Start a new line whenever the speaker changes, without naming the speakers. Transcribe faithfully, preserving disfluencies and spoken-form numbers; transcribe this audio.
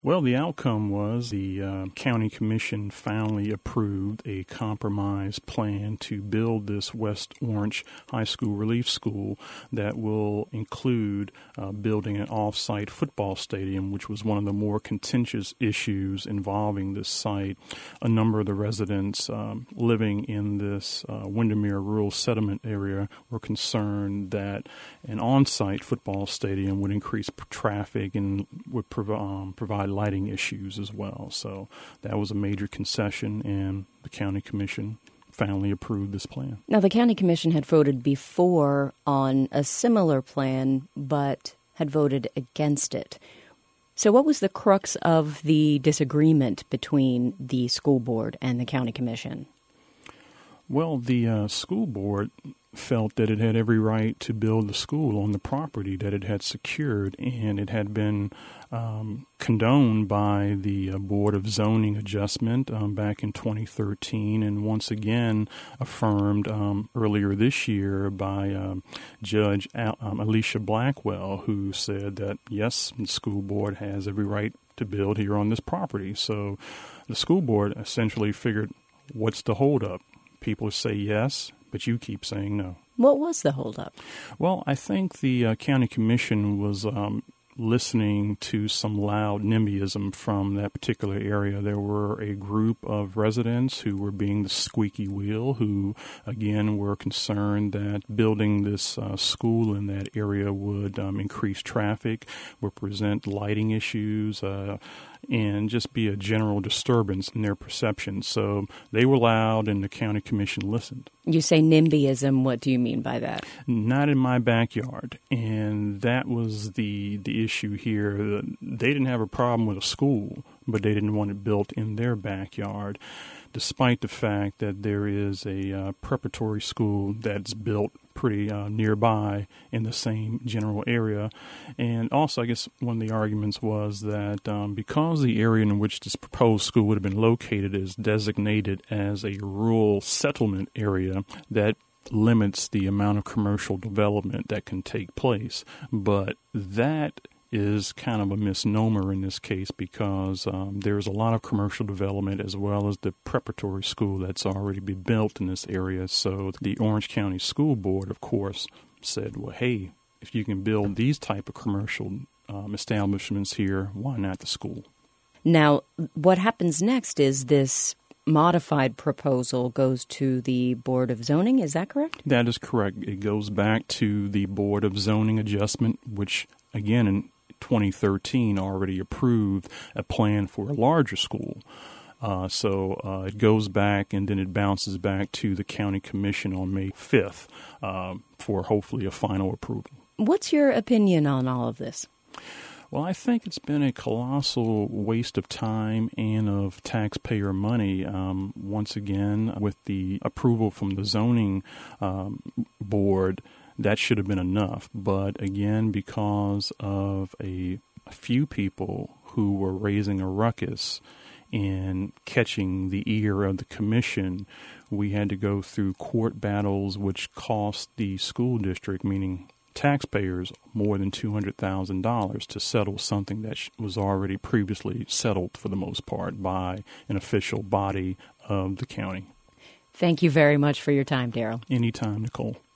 Well, the outcome was the uh, county commission finally approved a compromise plan to build this West Orange High School Relief School that will include uh, building an off-site football stadium, which was one of the more contentious issues involving this site. A number of the residents um, living in this uh, Windermere rural settlement area were concerned that an on-site football stadium would increase traffic and would prov- um, provide lighting issues as well. So that was a major concession, and the county commission finally approved this plan.
Now, the county commission had voted before on a similar plan, but had voted against it. So what was the crux of the disagreement between the school board and the county commission?
Well, the uh, school board felt that it had every right to build the school on the property that it had secured, and it had been um, condoned by the uh, Board of Zoning Adjustment um, back in twenty thirteen, and once again affirmed um, earlier this year by um, Judge Al- um, Alicia Blackwell, who said that, yes, the school board has every right to build here on this property. So the school board essentially figured, what's the holdup? People say yes, but you keep saying no.
What was the holdup?
Well, I think the uh, county commission was um, listening to some loud NIMBYism from that particular area. There were a group of residents who were being the squeaky wheel, who, again, were concerned that building this uh, school in that area would um, increase traffic, would present lighting issues, uh, and just be a general disturbance in their perception. So they were loud, and the county commission listened.
You say NIMBYism. What do you mean by that?
Not in my backyard. And that was the the issue here. They didn't have a problem with a school, but they didn't want it built in their backyard, despite the fact that there is a uh, preparatory school that's built pretty uh, nearby in the same general area. And also, I guess one of the arguments was that um, because the area in which this proposed school would have been located is designated as a rural settlement area, that limits the amount of commercial development that can take place. But that is kind of a misnomer in this case, because um, there's a lot of commercial development as well as the preparatory school that's already been built in this area. So the Orange County School Board, of course, said, well, hey, if you can build these type of commercial um, establishments here, why not the school?
Now, what happens next is this modified proposal goes to the Board of Zoning. Is that correct?
That is correct. It goes back to the Board of Zoning Adjustment, which, again, in twenty thirteen already approved a plan for a larger school. Uh, so uh, it goes back, and then it bounces back to the county commission on May fifth uh, for hopefully a final approval.
What's your opinion on all of this?
Well, I think it's been a colossal waste of time and of taxpayer money. Um, once again, with the approval from the zoning um, board, that should have been enough. But again, because of a, a few people who were raising a ruckus and catching the ear of the commission, we had to go through court battles, which cost the school district, meaning taxpayers, more than two hundred thousand dollars to settle something that was already previously settled for the most part by an official body of the county.
Thank you very much for your time, Daryl.
Anytime, Nicole.